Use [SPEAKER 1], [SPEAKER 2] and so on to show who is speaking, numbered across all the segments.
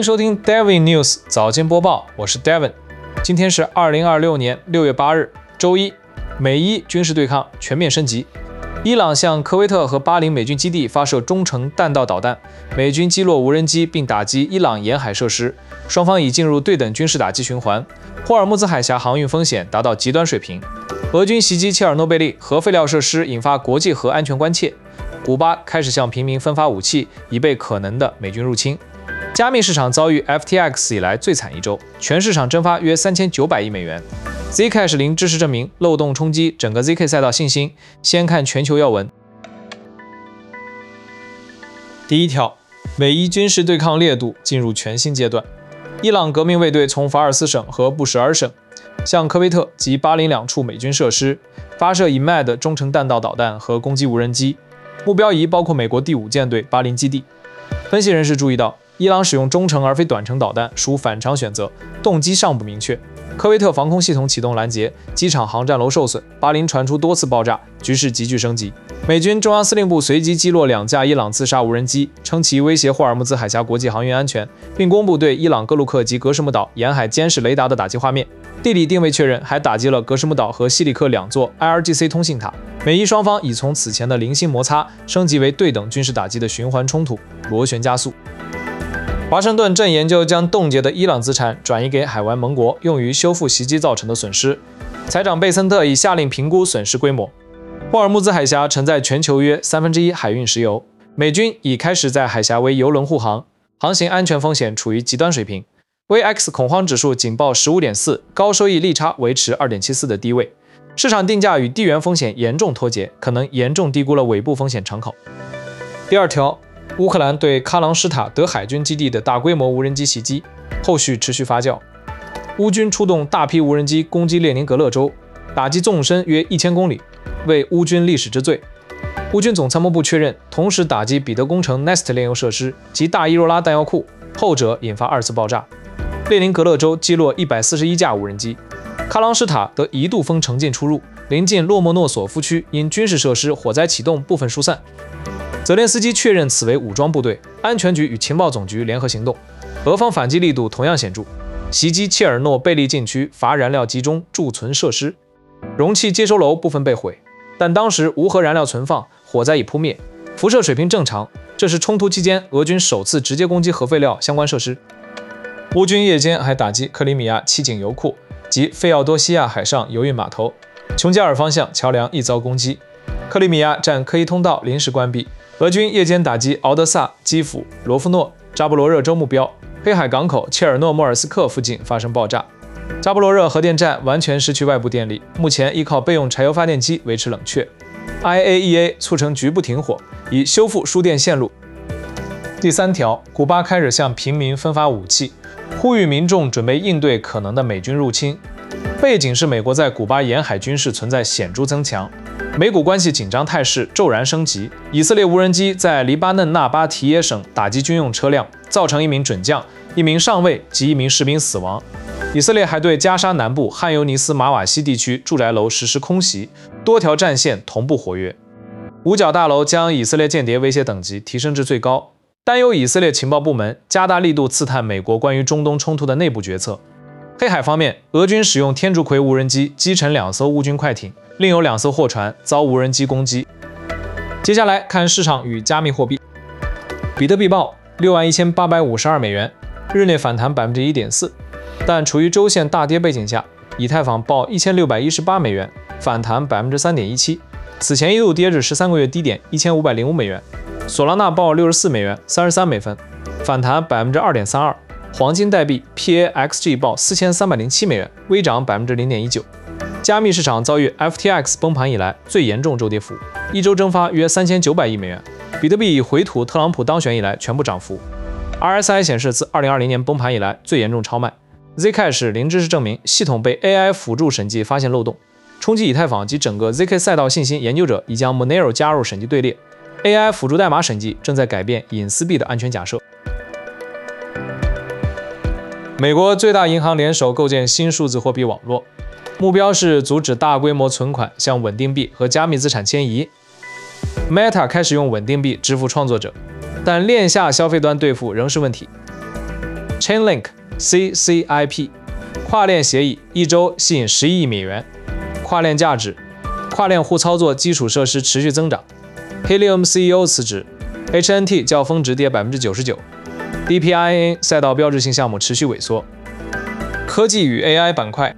[SPEAKER 1] 欢迎收听 Devin News 早间播报，我是 Devin。今天是2026年6月8日，周一。美伊军事对抗全面升级，伊朗向科威特和巴林美军基地发射中程弹道导弹，美军击落无人机并打击伊朗沿海设施，双方已进入对等军事打击循环。霍尔木兹海峡航运风险达到极端水平。俄军袭击切尔诺贝利核废料设施，引发国际核安全关切。古巴开始向平民分发武器，以备可能的美军入侵。加密市场遭遇 FTX 以来最惨一周，全市场蒸发约3900亿美元。Zcash 零知识证明漏洞冲击整个 ZK 赛道信心。先看全球要闻。第一条，美伊军事对抗烈度进入全新阶段。伊朗革命卫队从法尔斯省和布什尔省向科威特及巴林两处美军设施发射IMAD 中程弹道导弹和攻击无人机，目标仪包括美国第5舰队巴林基地。分析人士注意到，伊朗使用中程而非短程导弹属反常选择，动机尚不明确。科威特防空系统启动拦截，机场航站楼受损，巴林传出多次爆炸，局势急剧升级。美军中央司令部随即击落2架伊朗自杀无人机，称其威胁霍尔木兹海峡国际航运安全，并公布对伊朗各鲁克及格什姆岛沿海监视雷达的打击画面。地理定位确认，还打击了格什姆岛和西里克2座 IRGC 通信塔。美伊双方已从此前的零星摩擦升级为对等军事打击的循环冲突，螺旋加速。华盛顿正研究将冻结的伊朗资产转移给海湾盟国，用于修复袭击造成的损失。财长贝森特已下令评估损失规模。霍尔木兹海峡承载全球约1/3海运石油，美军已开始在海峡为油轮护航，航行安全风险处于极端水平。VX 恐慌指数警报 15.4， 高收益利差维持 2.74 的低位。市场定价与地缘风险严重脱节，可能严重低估了尾部风险敞口。第二条，乌克兰对喀朗施塔德海军基地的大规模无人机袭击，后续持续发酵。乌军出动大批无人机攻击列宁格勒州，打击纵深约1000公里，为乌军历史之最。乌军总参谋部确认，同时打击彼得工程 Nest 炼油设施及大伊若拉弹药库，后者引发2次爆炸。列宁格勒州击落141架无人机。喀朗施塔德一度封城禁出入，临近洛莫诺索夫区因军事设施火灾启动部分疏散。泽连斯基确认此为武装部队，安全局与情报总局联合行动。俄方反击力度同样显著，袭击切尔诺贝利禁区乏燃料集中贮存设施，容器接收楼部分被毁，但当时无核燃料存放，火灾已扑灭，辐射水平正常。这是冲突期间俄军首次直接攻击核废料相关设施。乌军夜间还打击克里米亚七井油库及费奥多西亚海上油运码头，琼加尔方向桥梁亦遭攻击。克里米亚站科伊通道临时关闭。俄军夜间打击敖德萨、基辅、罗夫诺、扎波罗热州目标。黑海港口切尔诺莫尔斯克附近发生爆炸。扎波罗热核电站完全失去外部电力，目前依靠备用柴油发电机维持冷却。IAEA 促成局部停火，以修复输电线路。第三条，古巴开始向平民分发武器，呼吁民众准备应对可能的美军入侵。背景是美国在古巴沿海军事存在显著增强，美古关系紧张态势骤然升级。以色列无人机在黎巴嫩纳巴提耶省打击军用车辆，造成1名准将、1名上尉及1名士兵死亡。以色列还对加沙南部汉尤尼斯马瓦西地区住宅楼实施空袭，多条战线同步活跃。五角大楼将以色列间谍威胁等级提升至最高，担忧以色列情报部门加大力度刺探美国关于中东冲突的内部决策。黑海方面，俄军使用天竺葵无人机击沉2艘乌军快艇，另有2艘货船遭无人机攻击。接下来看市场与加密货币。比特币报61852美元，日内反弹 1.4%， 但处于周线大跌背景下，以太坊报1618美元，反弹 3.17%， 此前一度跌至13个月低点1505美元。索拉纳报64美元33美分，反弹 2.32%。黄金代币 PAXG 报4307美元，微涨 0.19%。加密市场遭遇 FTX 崩盘以来最严重周跌幅，一周蒸发约3900亿美元。比特币已回吐特朗普当选以来全部涨幅。RSI 显示自2020年崩盘以来最严重超卖。Zcash 零知识证明系统被 AI 辅助审计发现漏洞，冲击以太坊及整个 ZK 赛道信心研究者已将 Monero 加入审计队列。AI 辅助代码审计正在改变隐私币的安全假设。美国最大银行联手构建新数字货币网络，目标是阻止大规模存款向稳定币和加密资产迁移。Meta 开始用稳定币支付创作者，但链下消费端兑付仍是问题。 Chainlink CCIP 跨链协议一周吸引11亿美元，跨链价值，跨链互操作基础设施持续增长。Helium CEO 辞职 ，HNT 较峰值跌99%，DPIN 赛道标志性项目持续萎缩。科技与 AI 板块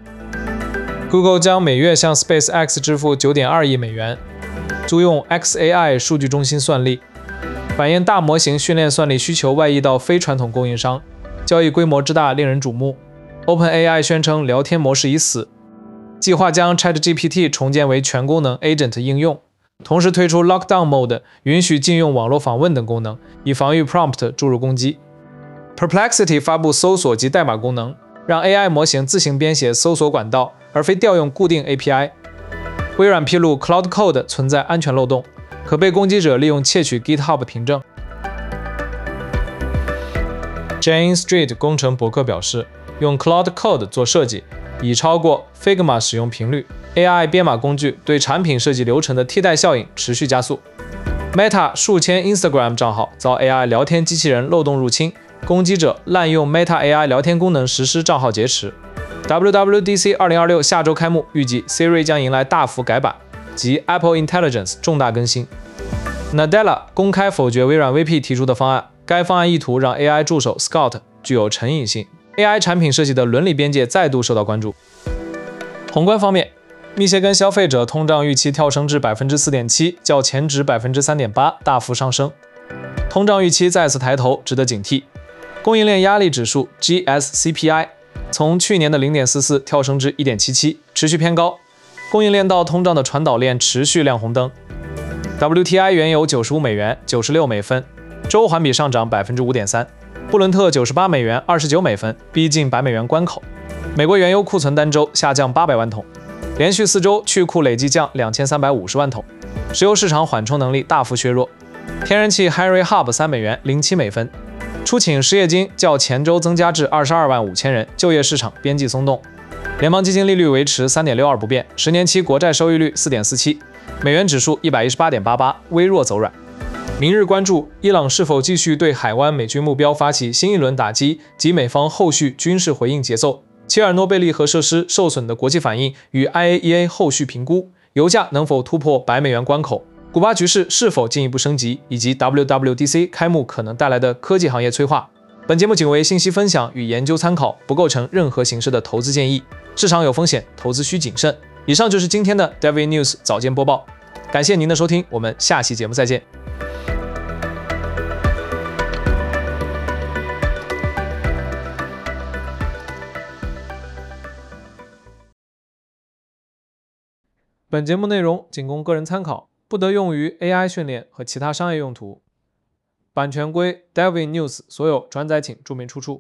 [SPEAKER 1] ，Google 将每月向 SpaceX 支付9.2亿美元，租用 XAI 数据中心算力，反映大模型训练算力需求外溢到非传统供应商，交易规模之大令人瞩目。OpenAI 宣称聊天模式已死，计划将 ChatGPT 重建为全功能 Agent 应用，同时推出 Lockdown Mode， 允许禁用网络访问等功能，以防御 Prompt 注入攻击。Perplexity 发布搜索及代码功能，让 AI 模型自行编写搜索管道，而非调用固定 API。微软披露 Cloud Code 存在安全漏洞，可被攻击者利用窃取 GitHub 凭证。Jane Street 工程博客表示，用 Cloud Code 做设计已超过 Figma 使用频率。AI 编码工具对产品设计流程的替代效应持续加速。Meta 数千 Instagram 账号遭 AI 聊天机器人漏洞入侵，攻击者滥用 Meta AI 聊天功能实施账号劫持。WWDC 2026下周开幕，预计 Siri 将迎来大幅改版及 Apple Intelligence 重大更新。Nadella 公开否决微软 VP 提出的方案，该方案意图让 AI 助手 Scott 具有成瘾性。AI 产品设计的伦理边界再度受到关注。宏观方面，密歇根消费者通胀预期跳升至 4.7%， 较前值 3.8% 大幅上升。通胀预期再次抬头，值得警惕。供应链压力指数 GSCPI 从去年的 0.44 跳升至 1.77， 持续偏高。供应链到通胀的传导链持续亮红灯。WTI 原油95美元96美分，周环比上涨 5.3%。布伦特98美元29美分，逼近100美元关口。美国原油库存单周下降800万桶，连续4周去库累计降2350万桶。石油市场缓冲能力大幅削弱。天然气 Henry Hub 3美元07美分。出勤失业金较前周增加至22万5千人，就业市场边际松动。联邦基金利率维持 3.62 不变，10年期国债收益率 4.47， 美元指数 118.88， 微弱走软。明日关注伊朗是否继续对海湾美军目标发起新一轮打击及美方后续军事回应节奏，切尔诺贝利核设施受损的国际反应与 IAEA 后续评估，油价能否突破100美元关口，古巴局势是否进一步升级，以及 WWDC 开幕可能带来的科技行业催化。本节目仅为信息分享与研究参考，不构成任何形式的投资建议，市场有风险，投资需谨慎。以上就是今天的 David News 早间播报，感谢您的收听，我们下期节目再见。本节目内容仅供个人参考，不得用于 AI 训练和其他商业用途。版权归 David News 所有，转载请注明出处。